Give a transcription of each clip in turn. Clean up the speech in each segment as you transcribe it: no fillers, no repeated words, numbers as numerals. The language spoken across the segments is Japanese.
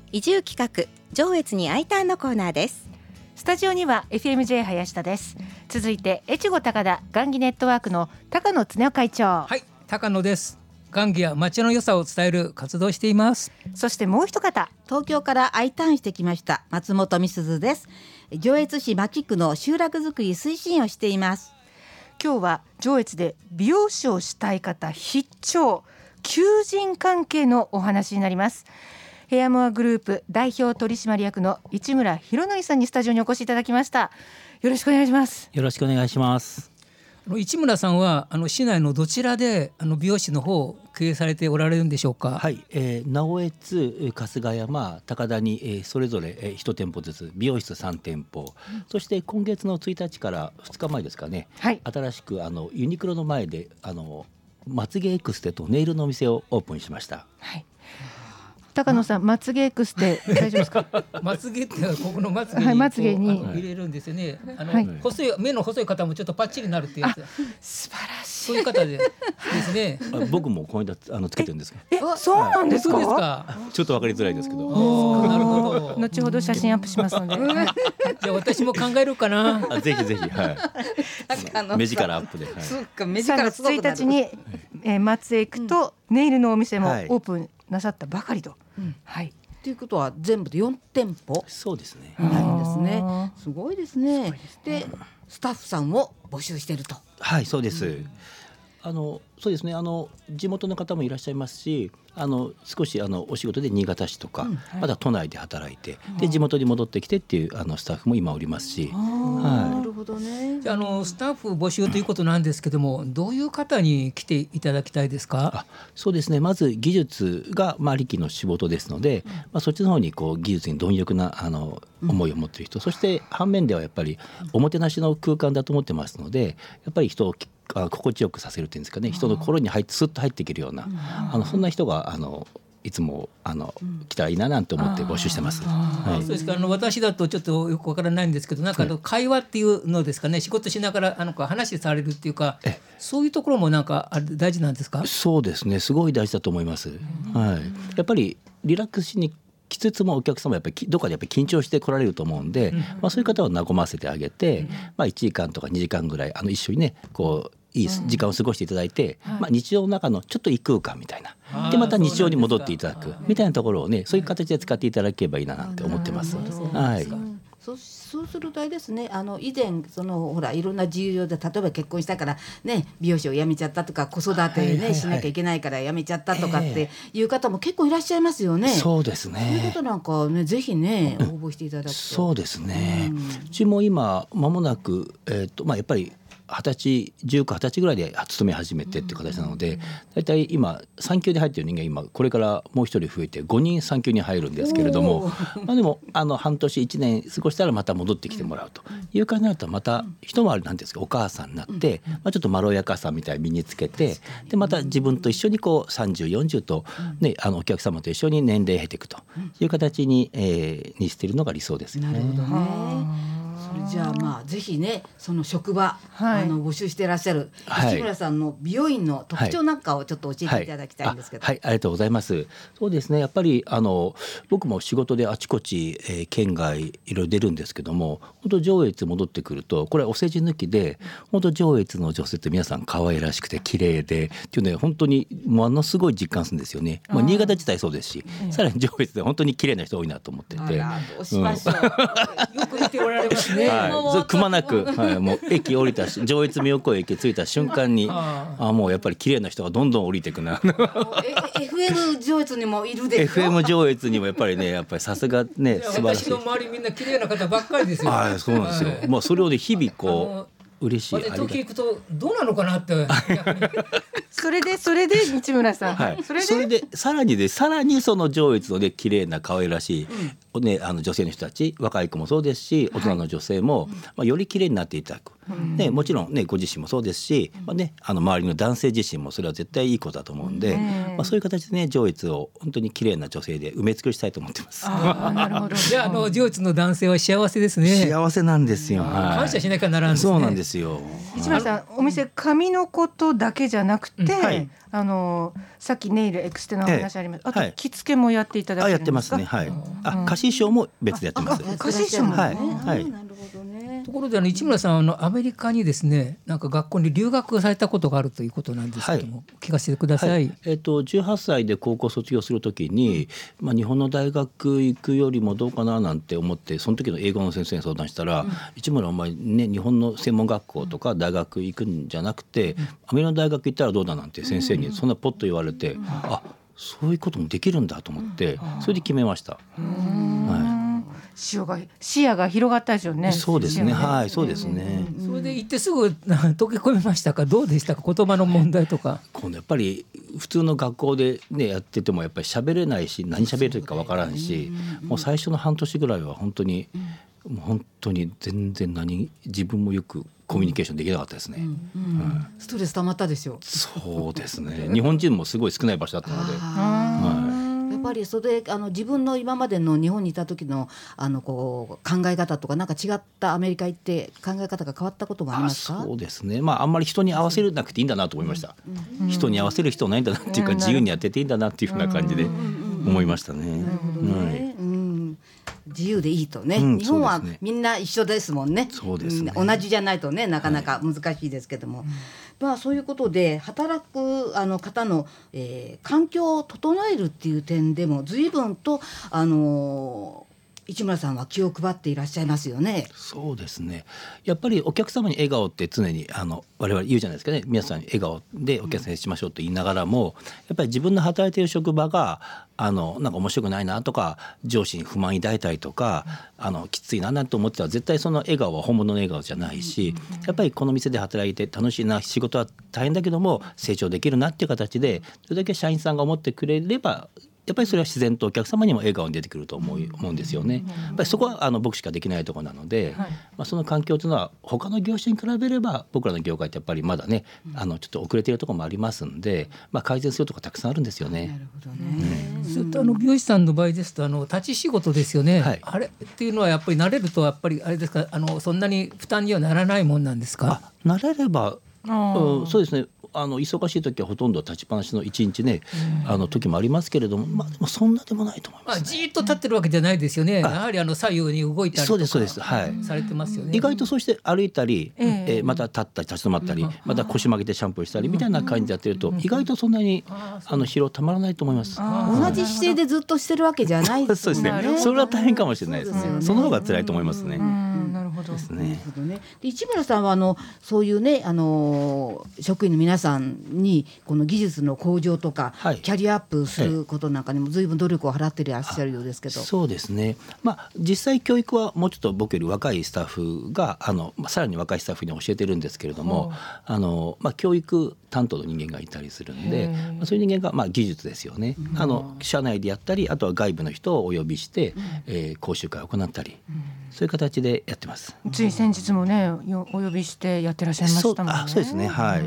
移住企画上越に I ターンのコーナーです。 スタジオには FMJ 林田です。続いて越後高田雁木ネットワークの高野恒夫会長。 はい、高野です。雁木や町の良さを伝える活動をしています。 そしてもう一方、 東京から I ターンしてきました松本美鈴です。上越市牧区の集落づくり推進をしています。 今日は上越で美容師をしたい方必聴、求人関係のお話になります。ヘアモアグループ代表取締役の市村博則さんにスタジオにお越しいただきました。よろしくお願いします。 よろしくお願いします。 市村さんは市内のどちらで美容師の方を経営されておられるんでしょうか。 はい、直江津、春日山、高田に、それぞれ、1店舗ずつ美容室3店舗、そして今月の1日から2日前ですかね、 はい、 新しくユニクロの前でまつげエクステとネイルのお店をオープンしました。 はい、高野さん、まつげエクステ大丈夫ですか？ まつげってここのまつげに、 はい、まつげに入れるんですよね。 はい、 細い目の細い方もちょっとパッチリになるっていうやつ。 素晴らしい。 そういう方ですね。 僕もこの間つけてるんですか？ そうなんですか？ そうですか。 ちょっと分かりづらいですけど。 なるほど。 後ほど写真アップしますので。 じゃあ私も考えるかな。 ぜひぜひ、はい。目力アップで。はい、 そうか、目力すごくなる。 1日に、まつエクとネイルのお店もオープンなさったばかりと。はい。 ということは全部で4店舗そうですね。 なんですね。すごいですね。で、スタッフさんを募集していると。 はい、そうです。そうですね、地元の方もいらっしゃいますし、少しお仕事で新潟市とか、まだ都内で働いて、で地元に戻ってきてっていうスタッフも今おりますし。 なるほどね。 じゃあスタッフ募集ということなんですけども、どういう方に来ていただきたいですか？ そうですね、まず技術が利器の仕事ですので、そっちの方に技術に貪欲な思いを持っている人、そして反面ではやっぱりおもてなしの空間だと思ってますので、やっぱり人を心地よくさせるっていうんですかね、人の心にスッと入っていけるような、そんな人がいつも来たらいいななんて思って募集してます。はい、 そうですか。私だとちょっとよくわからないんですけど、なんか会話っていうのですかね、仕事しながら話されるっていうか、そういうところもなんか大事なんですか？ そうですね、すごい大事だと思います。はい、やっぱりリラックスしにきつつもお客様やっぱりどこかでやっぱり緊張して来られると思うんで、そういう方を和ませてあげて、1時間とか2時間ぐらい一緒にねいい時間を過ごしていただいて、日常の中のちょっと異空間みたいなで、また日常に戻っていただくみたいなところをね、そういう形で使っていただければいいなって思ってます。はい。 そうするとあれですね、以前ほらいろんな事情で、例えば結婚したからね、美容師を辞めちゃったとか、子育てね、しなきゃいけないから辞めちゃったとかっていう方も結構いらっしゃいますよね。 そうですね。 そういうことなんかね、ぜひね応募していただくと。 そうですね。うちも今間もなくやっぱり19、20歳ぐらいで勤め始めてっていう形なので、だいたい今産休で入っている人間今これからもう一人増えて5人産休に入るんですけれども、でも半年1年過ごしたらまた戻ってきてもらうという感じになると、また一回りなんですか、お母さんになって、ちょっとまろやかさみたいに身につけて、でまた自分と一緒に30、40と、ね、お客様と一緒に年齢を経ていくという形にしているのが理想ですよね。 なるほどね。それじゃあぜひね、その職場、募集していらっしゃる市村さんの美容院の特徴なんかをちょっと教えていただきたいんですけど。 はい、ありがとうございます。そうですね、やっぱり僕も仕事であちこち、県外いろいろ出るんですけども、本当上越戻ってくると、これはお世辞抜きで本当上越の女性って皆さん可愛らしくて綺麗でっていうね、本当にものすごい実感するんですよね。新潟自体そうですし、さらに上越で本当に綺麗な人多いなと思ってて、 どうしましょう。 よく言っておられますね。 くまなく、もう駅降りた上越妙高駅着いた瞬間にもうやっぱり綺麗な人がどんどん降りていくな。 FM 上越にもいるでしょ。 FM 上越にもやっぱりさすがね、素晴らしい。 私の周りみんな綺麗な方ばっかりですよ。 そうなんですよ。それをね、日々嬉しい。 時行くとどうなのかなって。 それで市村さん、 それでさらにその上越の綺麗な可愛らしいね、女性の人たち若い子もそうですし大人の女性も、より綺麗になっていただく、ね、もちろん、ね、ご自身もそうですし、ね、周りの男性自身もそれは絶対いいことだと思うんで、そういう形でね上越を本当に綺麗な女性で埋め尽くしたいと思ってます。 なるほど。 じゃあ上越の男性は幸せですね。 幸せなんですよ、 感謝しなきゃならんですね。 そうなんですよ。 市村さん、お店髪のことだけじゃなくて、さっきネイルエクステの話あります、あと着付けもやっていただけるんですか？ やってますね、はい。貸衣装も別でやってます。 貸衣装も、 なるほどね。 ところで市村さんアメリカにですねなんか学校に留学されたことがあるということなんですけども、聞かせてください。 18歳で高校卒業するときに、日本の大学行くよりもどうかななんて思ってその時の英語の先生に相談したら、市村お前ね日本の専門学校とか大学行くんじゃなくて、アメリカの大学行ったらどうだなんて先生にそんなポッと言われて、あそういうこともできるんだと思ってそれで決めました。 視野が広がったでしょうね。 そうですね、はい、そうですね。 それで行ってすぐ溶け込みましたか？どうでしたか？言葉の問題とか。 今度やっぱり普通の学校で、ね、やっててもやっぱり喋れないし何喋るかわからんし、もう最初の半年ぐらいは本当に全然自分もよくコミュニケーションできなかったですね。 ストレス溜まったでしょ。 そうですね。日本人もすごい少ない場所だったので。 やっぱりそれで自分の今までの日本にいた時のこう考え方とかなんか違ったアメリカ行って考え方が変わったこともありますか？ そうですね、あんまり人に合わせなくていいんだなと思いました。人に合わせる必要ないんだなっていうか、自由にやってていいんだなっていうふうな感じで思いましたね。 自由でいいとね、日本はみんな一緒ですもんね。 そうですね、 同じじゃないとねなかなか難しいですけども、そういうことで働く方の、環境を整えるっていう点でも随分と市村さんは気を配っていらっしゃいますよね。 そうですね、やっぱりお客様に笑顔って常に我々言うじゃないですかね。皆さんに笑顔でお客さんにしましょうと言いながらも、やっぱり自分の働いている職場がなんか面白くないなとか上司に不満抱いたりとかきついななんて思ってたら絶対その笑顔は本物の笑顔じゃないし、やっぱりこの店で働いて楽しいな、仕事は大変だけども成長できるなっていう形でそれだけ社員さんが思ってくれればやっぱりそれは自然とお客様にも笑顔に出てくると思うんですよね。やっぱりそこは僕しかできないところなので、その環境というのは他の業種に比べれば僕らの業界ってやっぱりまだねちょっと遅れているところもありますんで、改善するところたくさんあるんですよね。 なるほどね。 それと美容師さんの場合ですと立ち仕事ですよね、あれっていうのはやっぱり慣れるとやっぱりあれですかそんなに負担にはならないもんなんですか？ 慣れればそうですね。忙しい時はほとんど立ちっぱなしの一日ね時もありますけれども、でもそんなでもないと思います、ね。 じーっと立ってるわけじゃないですよね。やはり左右に動いたりとかそうです、 されてますよね。 意外とそうして歩いたり、また立ったり立ち止まったり、また腰曲げてシャンプーしたりみたいな感じでやってると、意外とそんなに疲労たまらないと思います。 同じ姿勢でずっとしてるわけじゃないですそうですね。それは大変かもしれないですね。その方が辛いと思いますね。 なるほどですね。 で市村さんはそういうね職員の皆さんにこの技術の向上とか、キャリアアップすることなんかにも随分努力を払っていらっしゃるようですけど。 そうですね、実際教育はもうちょっと僕より若いスタッフがさらに若いスタッフに教えてるんですけれども、教育担当の人間がいたりするんで、そういう人間が技術ですよね。社内でやったり、あとは外部の人をお呼びして、講習会を行ったり、そういう形でやってます。 つい先日もねお呼びしてやってらっしゃいましたもんね。 そうですね、はい。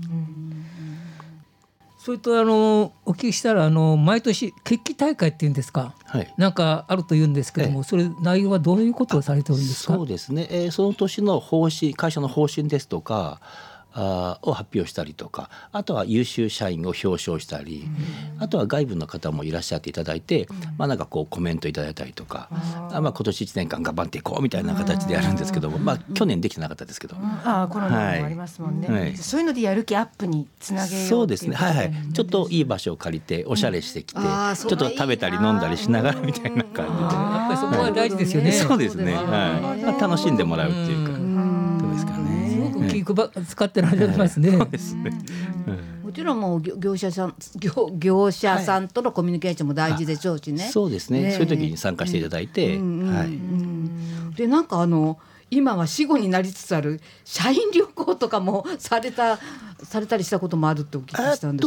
それとお聞きしたら毎年決起大会っていうんですか、なんかあるというんですけども、それ内容はどういうことをされておるんですか？ そうですね、その年の方針、会社の方針ですとかを発表したりとか、あとは優秀社員を表彰したり、あとは外部の方もいらっしゃっていただいて、なんかコメントいただいたりとか、今年1年間頑張っていこうみたいな形でやるんですけども、去年できてなかったですけど、 コロナもありますもんね、そういうのでやる気アップにつなげよう。 そうですね、ちょっといい場所を借りておしゃれしてきて、ちょっと食べたり飲んだりしながらみたいな感じで、 やっぱりそこは大事ですよね。 そうですね、楽しんでもらうっていうか、どうですかね。 気使ってらっしゃいますね。 そうですね。 もちろんもう業者さんとのコミュニケーションも大事でしょうしね。 そうですね、そういう時に参加していただいて、 でなんか今は死後になりつつある社員旅行とかもされたりしたこともあるってお聞きしたんですけど。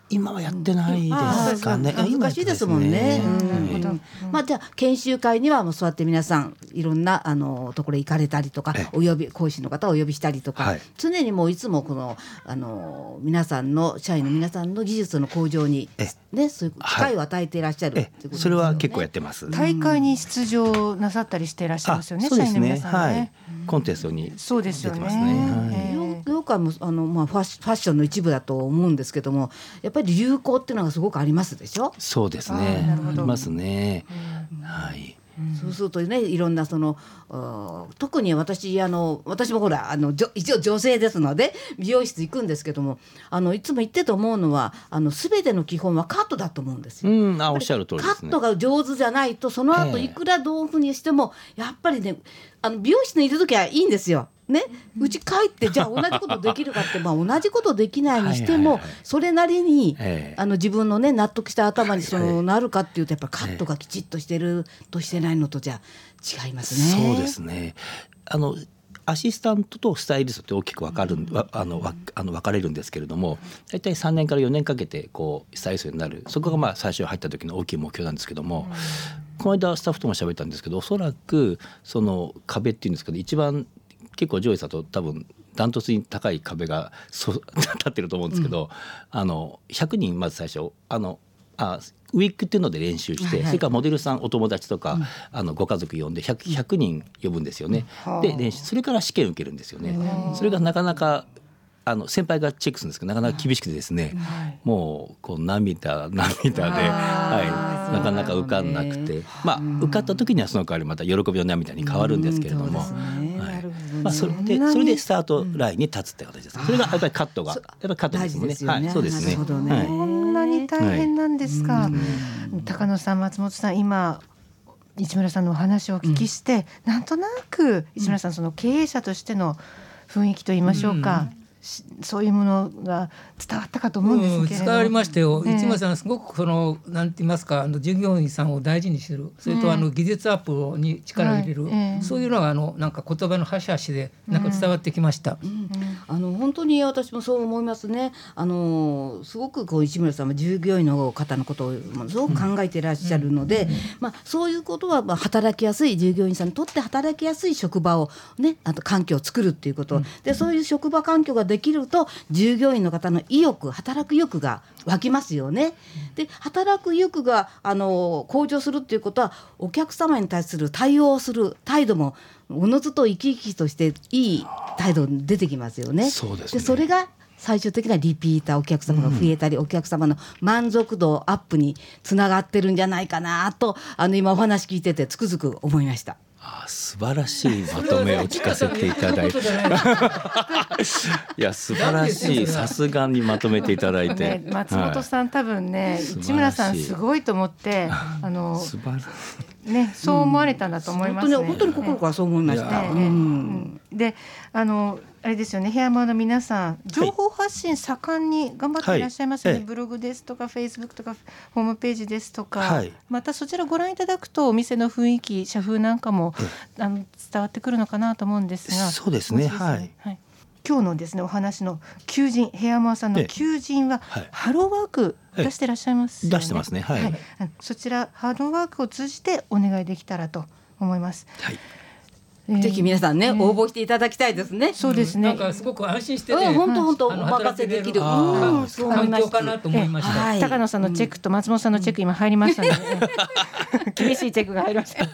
今はやってないですかね。 難しいですもんね。じゃあ研修会にはもうそうやって皆さんいろんなところ行かれたりとか、講師の方をお呼びしたりとか、常にもういつもこの皆さんの社員の皆さんの技術の向上にね、そういう機会を与えていらっしゃるってことですよね。 それは結構やってます。 大会に出場なさったりしていらっしゃいますよね。 そうですね。 社員の皆さんね。 コンテストにそうですよ出てますね。 ね。 業界もファッションの一部だと思うんですけども、やっぱり流行っていうのがすごくありますでしょ。 そうですね。ありますね。はい。 そうするとね、いろんな特に私もほら一応女性ですので美容室行くんですけども、いつも言ってと思うのは全ての基本はカットだと思うんですよ。 おっしゃる通りですね。 カットが上手じゃないとその後いくらどういうふうにしてもやっぱりね、美容室にいる時はいいんですよ。ね、うち帰ってじゃあ同じことできるかって同じことできないにしてもそれなりに自分のね納得した頭になるかっていうと、やっぱカットがきちっとしてるとしてないのとじゃ違いますね。 そうですね。アシスタントとスタイリストって大きく分かれるんですけれども、大体3年から4年かけてスタイリストになる、そこが最初入った時の大きい目標なんですけども、この間スタッフとも喋ったんですけど、おそらくその壁っていうんですけど、一番結構上位さと多分ダントツに高い壁が立ってると思うんですけど、100人まず最初ウィッグっていうので練習して、それからモデルさんお友達とか、ご家族呼んで 100人呼ぶんですよね。で練習、それから試験受けるんですよね。それがなかなか先輩がチェックするんですけど、なかなか厳しくてですね、もう涙で、なかなか受かんなくて、受かった時にはその代わりまた喜びの涙に変わるんですけれども、それでスタートラインに立つって形です。それがやっぱりカットがやっぱりカットですね。そうですね。 こんなに大変なんですか。高野さん、松本さん、今市村さんのお話をお聞きして、なんとなく市村さん、その経営者としての雰囲気と言いましょうか、そういうものが伝わったかと思うんですけれども。 伝わりましたよ。市村さんすごくなんて言いますか、従業員さんを大事にする、それと技術アップに力を入れる、そういうのがなんか言葉の端々でなんか伝わってきました。 本当に私もそう思いますね。すごく市村さんは従業員の方のことをすごく考えていらっしゃるので、そういうことは働きやすい、従業員さんにとって働きやすい職場をね、あと環境を作るっていうこと、でそういう職場環境ができると従業員の方の意欲、働く意欲が湧きますよね。で働く意欲が向上するっていうことは、お客様に対する対応する態度もおのずと生き生きとしていい態度に出てきますよね。 そうですね。 でそれが最終的なリピーター、お客様が増えたり、お客様の満足度アップにつながってるんじゃないかなと今お話聞いててつくづく思いました。 素晴らしいまとめを聞かせていただいていや素晴らしい、さすがにまとめていただいて、 松本さん、多分ね、市村さんすごいと思って素晴らしいね、そう思われたんだと思いますね。 本当に心からそう思いました。 であれですよね、ヘアマーの皆さん、情報発信盛んに頑張っていらっしゃいますよね。ブログですとかフェイスブックとかホームページですとか、またそちらご覧いただくとお店の雰囲気、社風なんかも伝わってくるのかなと思うんですが。 そうですね。 今日のですね、お話の求人、ヘアマーさんの求人はハローワーク出してらっしゃいますよね。 出してますね。 そちらハローワークを通じてお願いできたらと思います。 ぜひ皆さんね、応募していただきたいですね。 そうですね。 なんかすごく安心してね、 本当お任せできる環境かなと思いました。 高野さんのチェックと松本さんのチェック今入りましたので、厳しいチェックが入りました。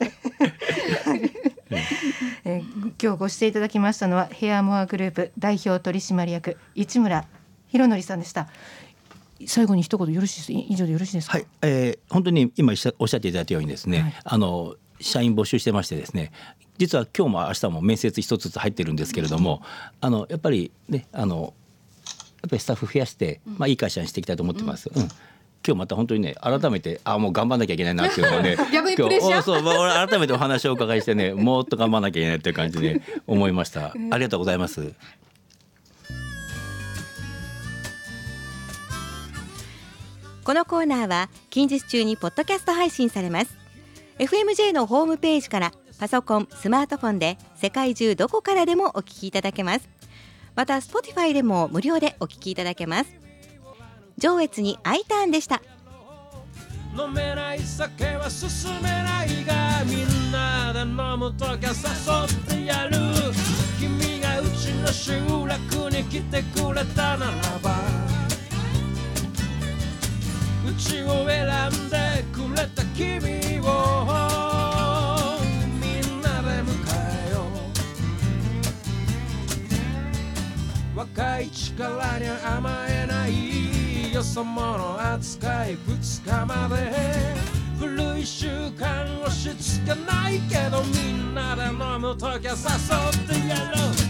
今日ご出演いただきましたのはヘアモアグループ代表取締役市村博則さんでした。最後に一言よろしいですか？以上でよろしいですか？ 本当に今おっしゃっていただいたようにですね、社員募集してましてですね、実は今日も明日も面接一つずつ入ってるんですけれども、やっぱりね、やっぱりスタッフ増やして、いい会社にしていきたいと思ってます。今日また本当にね、改めてもう頑張んなきゃいけないなっていうのをね逆にプレッシャー俺改めてお話をお伺いしてね、もっと頑張んなきゃいけないっていう感じで思いました。ありがとうございます。 このコーナーは近日中にポッドキャスト配信されます。 FMJ のホームページからパソコン、スマートフォンで世界中どこからでもお聞きいただけます。また Spotify でも無料でお聞きいただけます。 上越に I ターンでした。 飲めない酒は進めないが、みんなで飲むときは誘ってやる。君がうちの集落に来てくれたならば、うちを選んでくれた君をみんなで迎えよう。若い力に甘えないよそ者扱い2日まで、古い習慣押し付けないけど、みんなで飲むときは誘ってやろう。